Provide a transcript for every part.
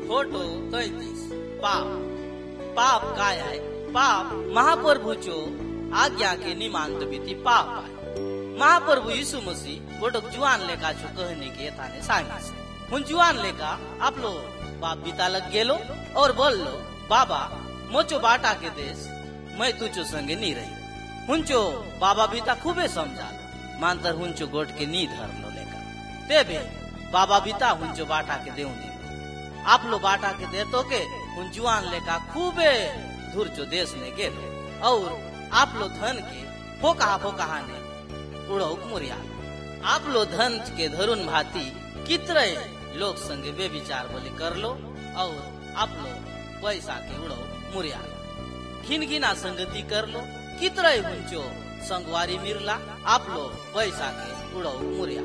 Photo 33 पाप पाप काय आहे? पाप महाप्रभूचो आज्ञा के निमांत बीती पाप आहे. महाप्रभू यीशु मसीह गोटक जुआन लेका छो कहने के थाने सांगिस. हुन जुआन लेका आपलो बाप बीता लग गेलो और बोललो, बाबा मोचो बाटा के देश मैं तुचो संगे नी रही. हुंचो बाबा बीता खूबे समझा मानतर हुंचो गोट के नी धरलो लेका. तेबे बाबा बीता हुंचो बाटा के देऊ दी. आप लो बाटा के दे तो के उन जुआन लेका खूबे दूर जो देश ने गेलो और आप लो धन के फोका ने उड़ो मुरिया. आप लो धन के धरुन भांति कितरे लोग संगे बेविचार बोले कर लो और आप लो पैसा के उड़ो मुरिया. घिन घिना संगति कर लो कितरे हुंचो संगवारी मिरला आप लो पैसा के उड़ो मुरिया.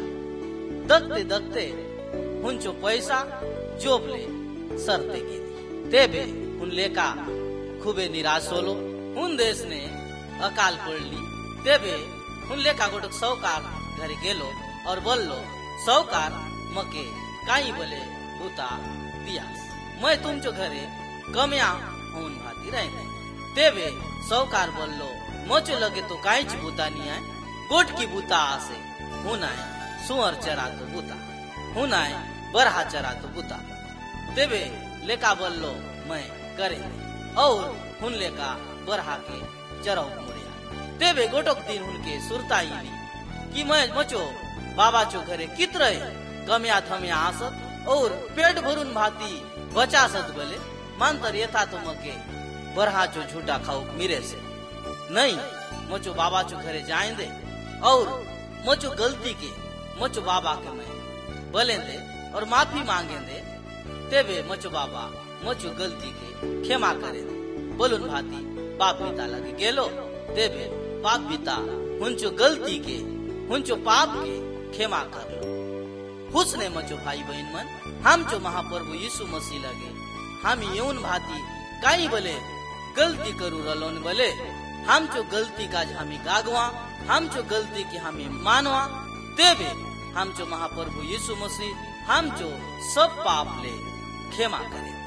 दत्ते दत्ते हुंचो पैसा जोबले सरते गेली. तेबे उन लेका खूबे निराश होलो. उन देश ने अकाल पड़ली. तेबे उन लेका गोटक सौकार घरे गेलो और बोललो, सौकार मके काई बोले भूता दियास, मैं तुमचो घरे कम्या होन भाती रहने. तेबे सौकार बोललो, मोचो लगे तो काई च भूता नहीं आए. गोट की भूता आसे हुनाए सुअर चरा तो भूता, हुनाए बरहा चरा तो भूता. तेबे लेका बोललो मैं करे और हुन लेका बरहा के चराऊ मुरिया. तेबे गोटक दिन उनके सुरता इली कि मैं मचो बाबा चो घरे कितरे कम्या थम्या आसत और पेट भरुन भाती बचासत बोले मानतर यथा तो मके बरहा चो झूठा खाऊ मिरे से नहीं. मचो बाबा चो घरे जाए दे और मचो गलती के मचो बाबा के मैं बोले दे और माफी मांगे दे. तेबे मचो बाबा मचो गलती के क्षमा करे दे. बोलुन भाती बाप पिता लगे गेलो. तेबे बाप पिता हुंचो गलती के हुंचो पाप के क्षमा कर लो. हुसने मचो भाई बहन मन हम चो महाप्रभु यीशु मसीह लगे हम यौन भाती काई बोले गलती करू रलोन बोले हम चो गलती का हमी गागवा हम चो गलती की हमें मानवा. तेबे हम चो महाप्रभु यीशु मसीह हम चो सब पाप ले क्षमा करे.